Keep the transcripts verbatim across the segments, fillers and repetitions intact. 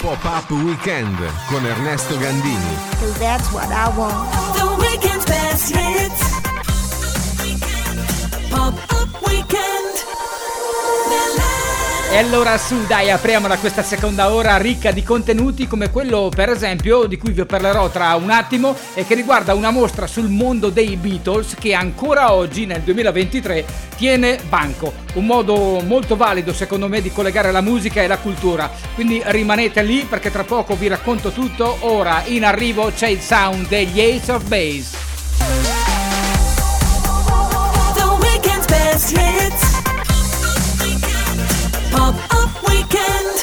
Pop-Up Weekend con Ernesto Gandini. 'Cause that's what I want. The weekend's best hits. Pop-Up Weekend. E allora su, dai, apriamola questa seconda ora ricca di contenuti come quello, per esempio, di cui vi parlerò tra un attimo e che riguarda una mostra sul mondo dei Beatles che ancora oggi, nel duemilaventitré, tiene banco. Un modo molto valido, secondo me, di collegare la musica e la cultura. Quindi rimanete lì perché tra poco vi racconto tutto. Ora in arrivo c'è il sound degli Ace of Base. The weekend's best hits. Pop-Up Weekend.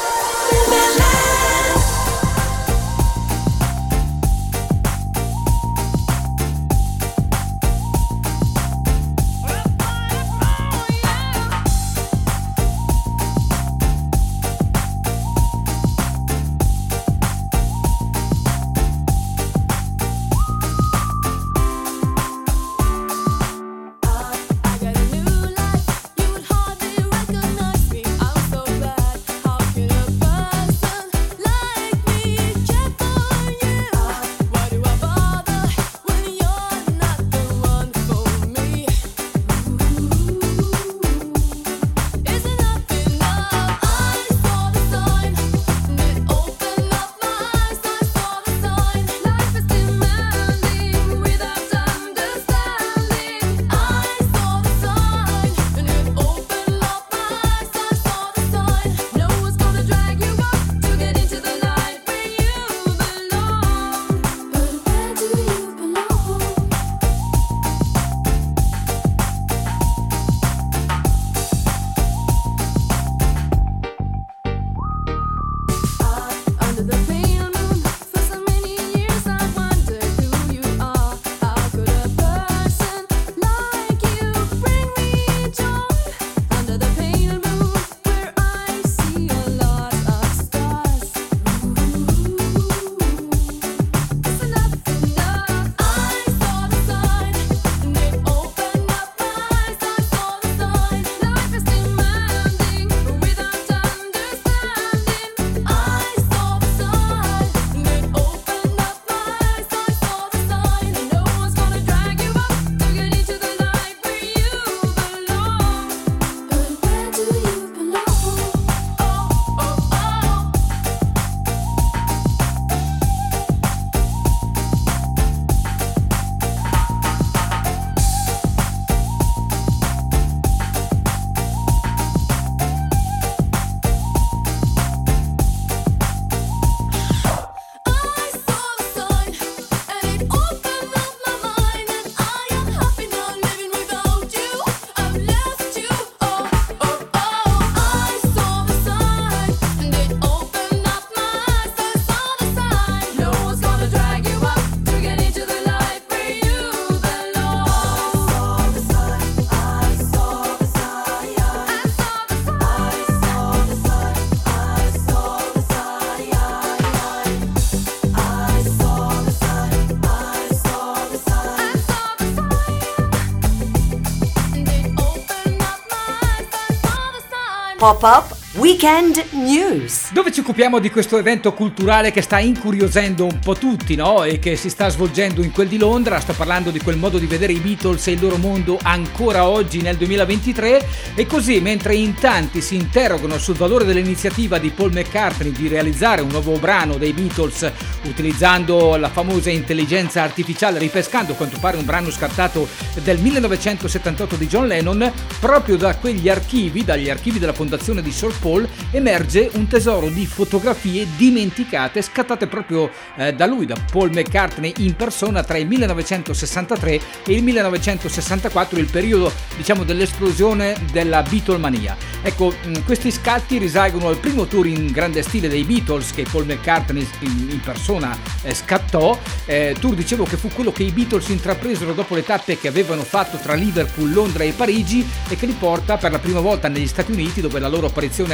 Pop-Up Weekend News, dove ci occupiamo di questo evento culturale che sta incuriosendo un po' tutti, no? E che si sta svolgendo in quel di Londra. Sto parlando di quel modo di vedere i Beatles e il loro mondo ancora oggi nel duemilaventitré. E così, mentre in tanti si interrogano sul valore dell'iniziativa di Paul McCartney di realizzare un nuovo brano dei Beatles utilizzando la famosa intelligenza artificiale, ripescando a quanto pare un brano scartato del millenovecentosettantotto di John Lennon, proprio da quegli archivi, dagli archivi della fondazione di Sir Paul, emerge un tesoro di fotografie dimenticate scattate proprio eh, da lui, da Paul McCartney in persona tra il millenovecentosessantatré e il millenovecentosessantaquattro, il periodo, diciamo, dell'esplosione della Beatlemania. Ecco, mh, questi scatti risalgono al primo tour in grande stile dei Beatles che Paul McCartney in, in persona eh, scattò, eh, tour, dicevo, che fu quello che i Beatles intrapresero dopo le tappe che avevano fatto tra Liverpool, Londra e Parigi, e che li porta per la prima volta negli Stati Uniti, dove la loro apparizione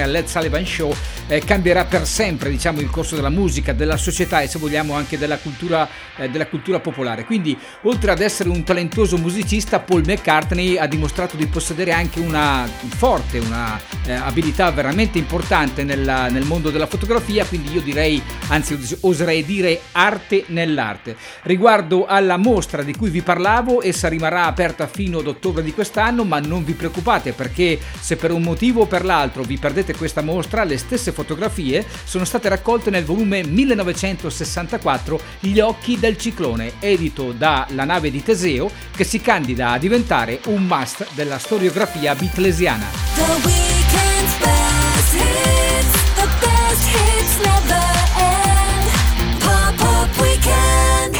partecipazione al Ed Sullivan Show eh, cambierà per sempre, diciamo, il corso della musica, della società e, se vogliamo, anche della cultura, eh, della cultura popolare. Quindi, oltre ad essere un talentuoso musicista, Paul McCartney ha dimostrato di possedere anche una forte, una eh, abilità veramente importante nella, nel mondo della fotografia, quindi io direi, anzi oserei dire, arte nell'arte. Riguardo alla mostra di cui vi parlavo, essa rimarrà aperta fino ad ottobre di quest'anno, ma non vi preoccupate, perché se per un motivo o per l'altro vi perdete questa mostra, le stesse fotografie sono state raccolte nel volume millenovecentosessantaquattro Gli occhi del ciclone, edito da La nave di Teseo, che si candida a diventare un must della storiografia beatlesiana. The weekend's best hits, the best hits never end. Pop Up Weekend.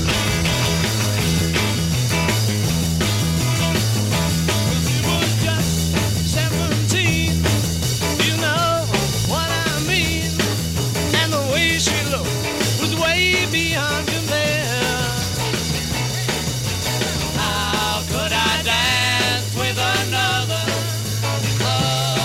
She was just seventeen, you know what I mean, and the way she looked was way beyond compare. How could I dance with another? Oh,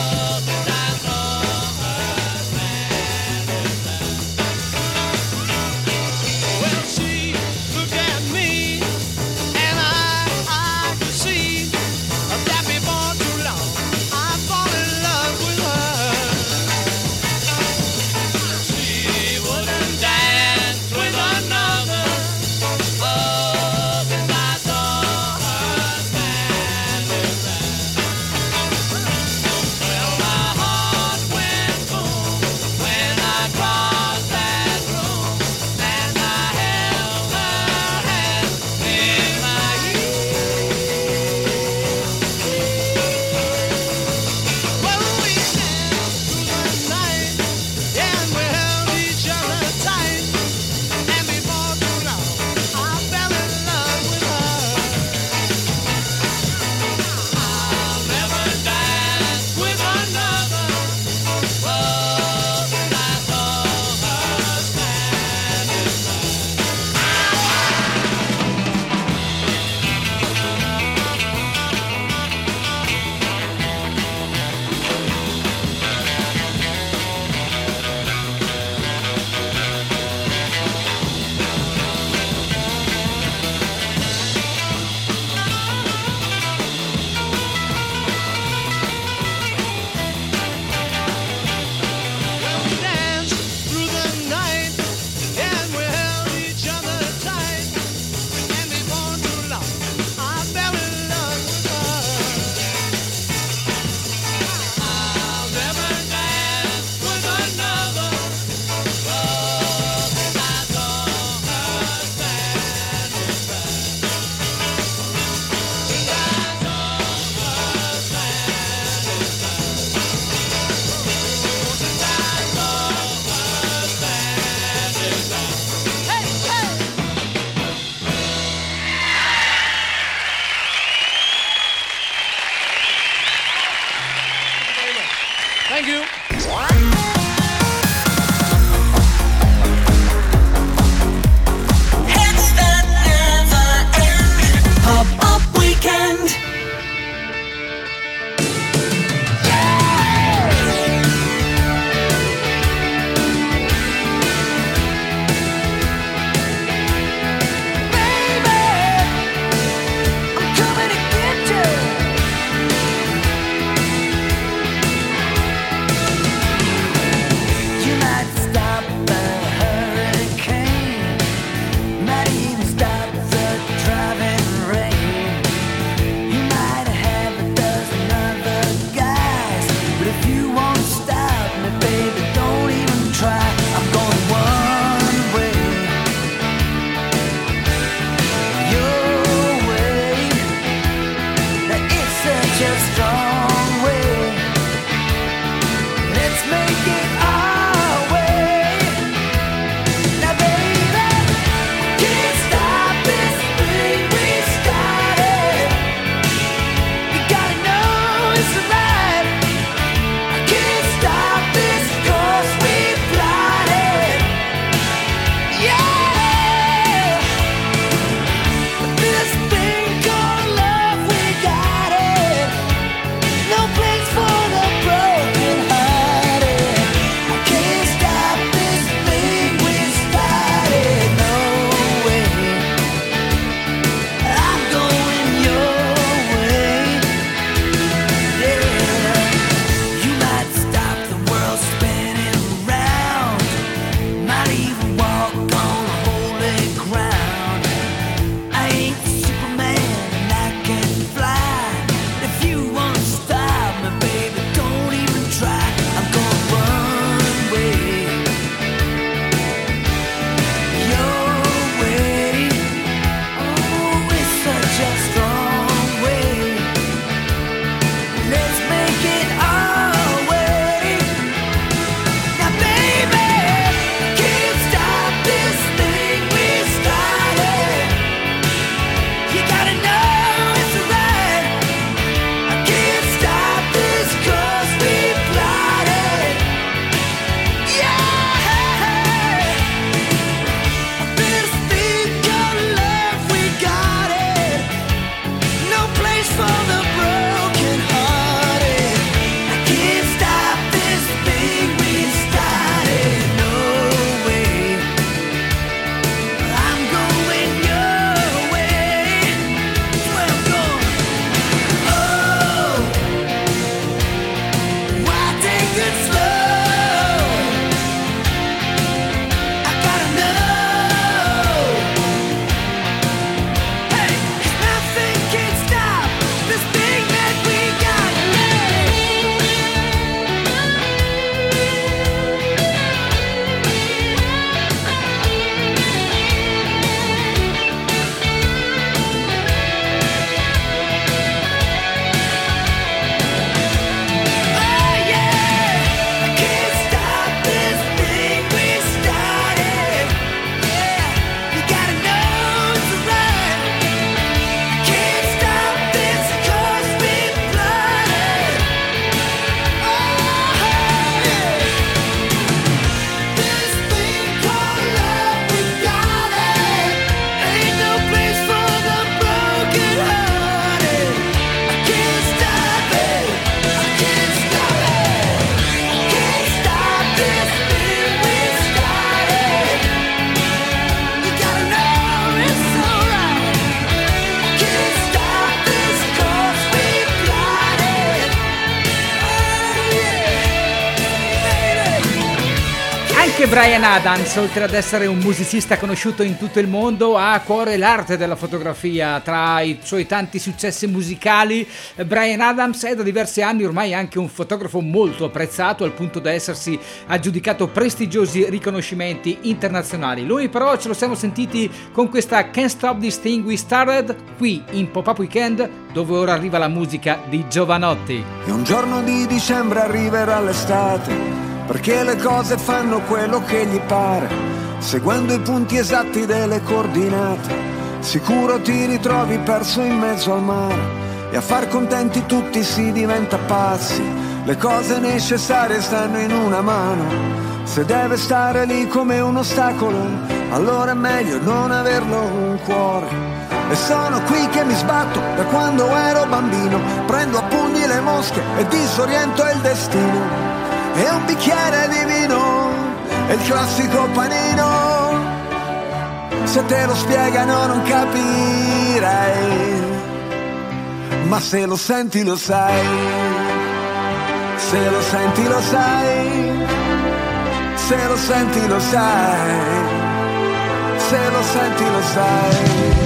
Bryan Adams, oltre ad essere un musicista conosciuto in tutto il mondo, ha a cuore l'arte della fotografia. Tra i suoi tanti successi musicali, Bryan Adams è da diversi anni ormai anche un fotografo molto apprezzato, al punto da essersi aggiudicato prestigiosi riconoscimenti internazionali. Lui però ce lo siamo sentiti con questa Can't Stop This Thing We Started, qui in Pop-Up Weekend, dove ora arriva la musica di Jovanotti. E un giorno di dicembre arriverà l'estate, perché le cose fanno quello che gli pare, seguendo i punti esatti delle coordinate. Sicuro ti ritrovi perso in mezzo al mare, e a far contenti tutti si diventa pazzi. Le cose necessarie stanno in una mano, se deve stare lì come un ostacolo, allora è meglio non averlo un cuore. E sono qui che mi sbatto da quando ero bambino, prendo a pugni le mosche e disoriento il destino. E un bicchiere di vino, è il classico panino, se te lo spiegano non capirai, ma se lo senti lo sai, se lo senti lo sai, se lo senti lo sai, se lo senti lo sai.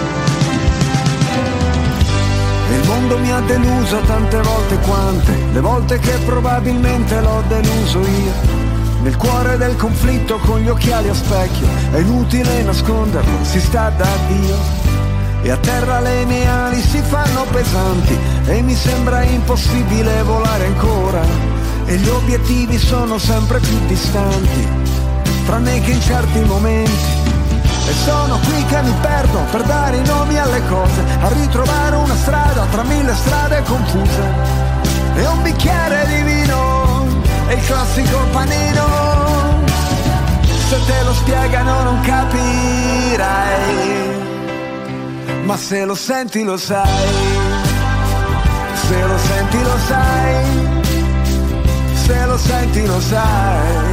Il mondo mi ha deluso tante volte quante, le volte che probabilmente l'ho deluso io. Nel cuore del conflitto con gli occhiali a specchio, è inutile nasconderlo, si sta da Dio. E a terra le mie ali si fanno pesanti, e mi sembra impossibile volare ancora. E gli obiettivi sono sempre più distanti, tranne che in certi momenti. E sono qui che mi perdo per dare i nomi alle cose, a ritrovare una strada tra mille strade confuse. E un bicchiere di vino, è il classico panino, se te lo spiegano non capirai, ma se lo senti lo sai, se lo senti lo sai, se lo senti lo sai.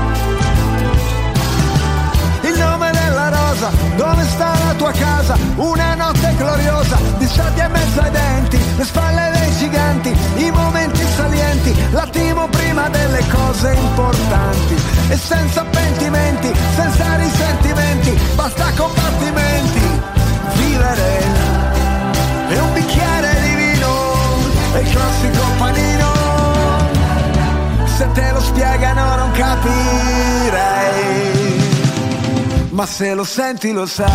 Il nome della rosa, dove sta la tua casa? Una notte gloriosa, di sabbia in mezzo ai denti, le spalle dei giganti, i momenti salienti, l'attimo prima delle cose importanti. E senza pentimenti, senza risentimenti, basta combattimenti, vivere. E un bicchiere di vino, è il classico panino, se te lo spiegano non capirai, ma se lo senti lo sai,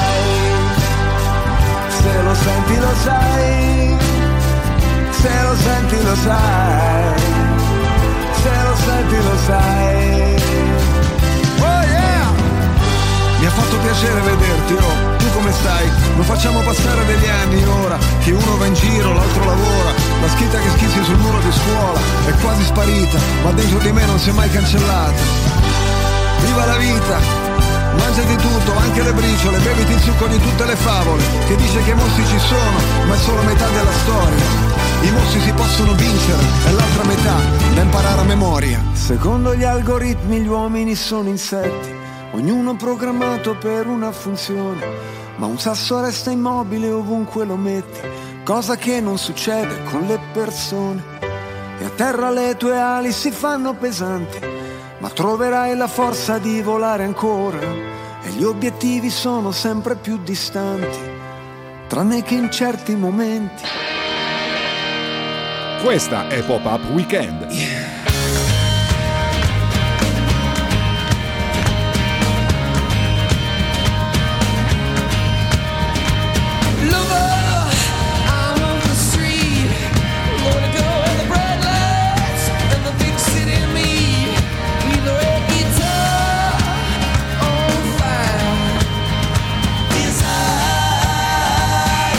se lo senti lo sai, se lo senti lo sai, se lo senti lo sai. Oh yeah! Mi ha fatto piacere vederti, oh, tu come stai? Non facciamo passare degli anni ora, che uno va in giro, l'altro lavora, la scritta che schizzi sul muro di scuola è quasi sparita, ma dentro di me non si è mai cancellata. Viva la vita! Mangiati tutto, anche le briciole, beviti il succo di tutte le favole, che dice che i mostri ci sono, ma è solo metà della storia. I mostri si possono vincere, e l'altra metà da imparare a memoria. Secondo gli algoritmi gli uomini sono insetti, ognuno programmato per una funzione, ma un sasso resta immobile ovunque lo metti, cosa che non succede con le persone. E a terra le tue ali si fanno pesanti, ma troverai la forza di volare ancora, e gli obiettivi sono sempre più distanti, tranne che in certi momenti. Questa è Pop-Up Weekend. Yeah.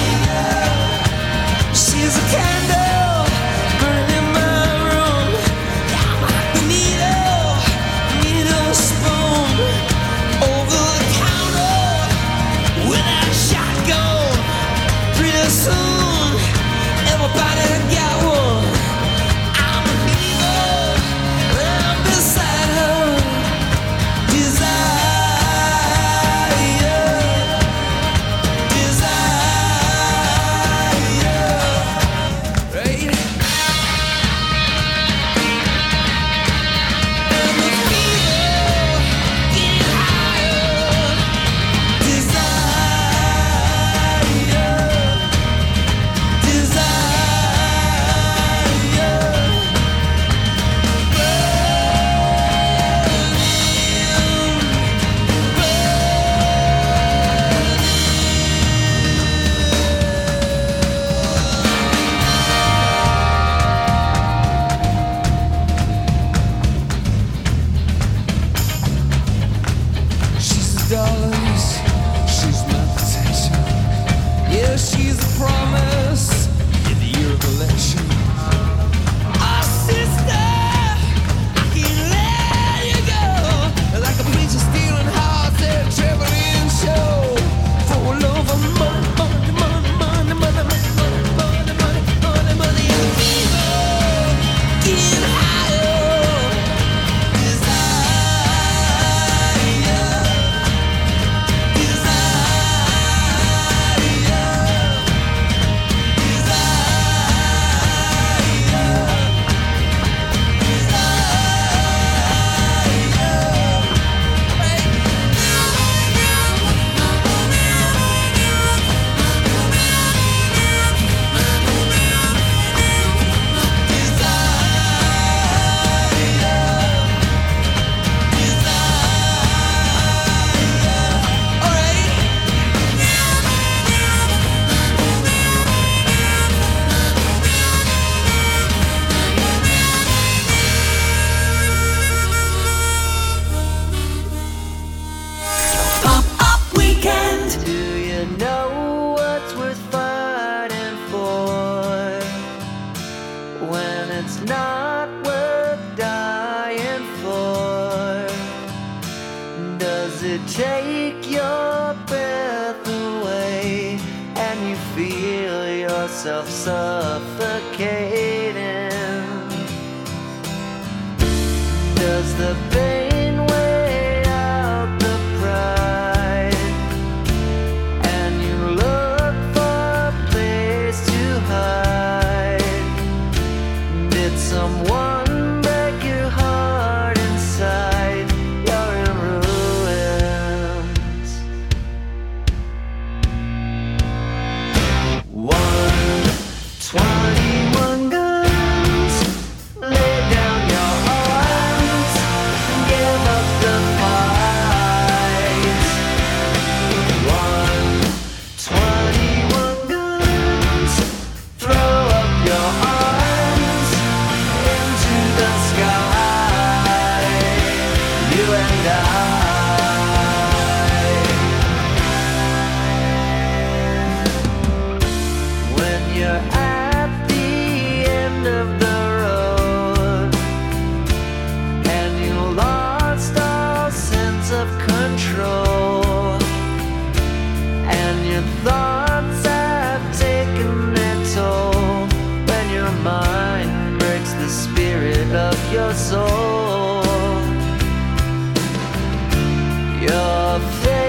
She's a candle burning in my room. dollars. She's my protection. Yeah, she's a promise in the year of election. Our sister, I can't let you go. Like a preacher stealing hearts at a traveling show. For love of money, money, money, money, money, money, money, money, money, money, and people get higher. Take your breath away and you feel yourself suffocating. Does the pain weigh out the pride and you look for a place to hide? Did someone break your heart inside? You're in ruins. One, twenty-one guns. Lay down your arms and give up the fight. One, twenty-one guns. Throw up your arms into the sky. You and I. When you're at the end of the road and you lost all sense of control and your thoughts have taken their toll, when your mind breaks the spirit of your soul, your face